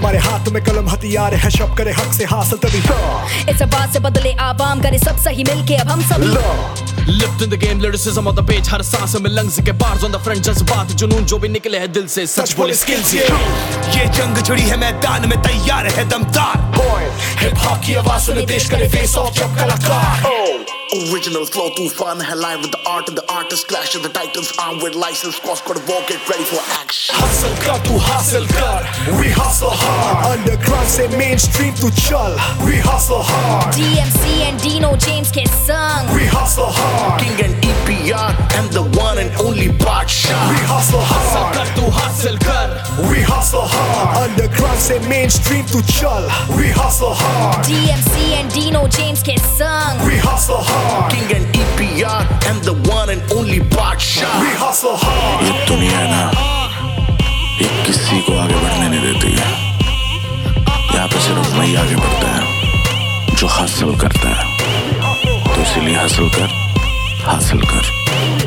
हमारे हाथ में कलम हथियार है, शब करे हक से हासिल तभी। इस आवाज से बदले आवाम करे सब सही मिलके अब हम सभी। Lift in the game, lyricism on the page, हर सांस में लंग्स के bars on the front, जज्बात जुनून जो भी निकले है दिल से, सच बोले skills ये जंग छड़ी है मैदान में तैयार है दमदार। हिप हॉप की आवाज सुने देश करे फेस ऑफ जब कलाकार। Original flow तूफान है live with the art and the artist clash of the titans armed with license cross code war get ready for action। हासिल कर तू हासिल कर, we hustle hard। Underground से mainstream तू चल, we hustle hard। DMC and Dino James के संग, we hustle hard। King and EPR and the one and only Badshah। we hustle hard। कर तू हासिल कर, we hustle hard। Underground से mainstream तू चल, we hustle hard। DMC and Dino James के संग, we hustle hard। King and EPR and the one and only Badshah। we hustle hard। ये दुनिया ना ये किसी को आगे बढ़ने नहीं देती है, यहाँ पे सिर्फ वही आगे बढ़ता है जो हासिल करता है। तो इसीलिए हासिल कर, हासिल कर।